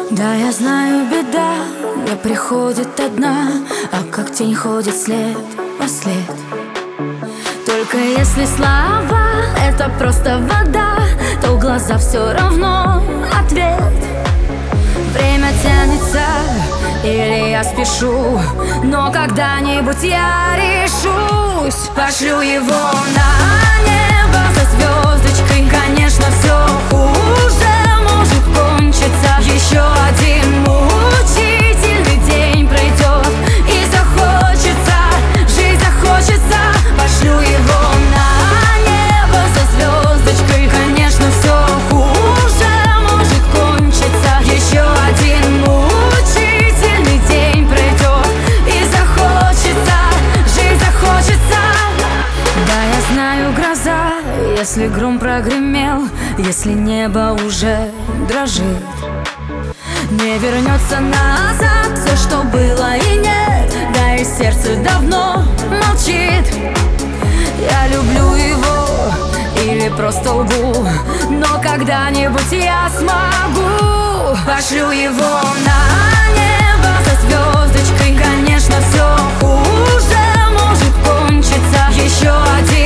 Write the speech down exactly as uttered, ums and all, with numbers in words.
Да, я знаю, беда не приходит одна, а как тень ходит след во след. Только если слова — это просто вода, то в глаза все равно ответ. Время тянется, или я спешу, но когда-нибудь я решусь. Пошлю его на небо за звездочкой. Конечно, все хуже может кончиться. Еще один мучительный день пройдет, и захочется, жить захочется. Пошлю его на небо за звездочкой. Конечно, все хуже может кончиться. Еще один мучительный день пройдет, и захочется, жить захочется. Да, я знаю, гроза, если гром прогремел, если небо уже дрожит, не вернется назад все, что было и нет. Да и сердце давно молчит. Я люблю его или просто лгу, но когда-нибудь я смогу. Пошлю его на небо за звездочкой. Конечно, все хуже может кончиться. Еще один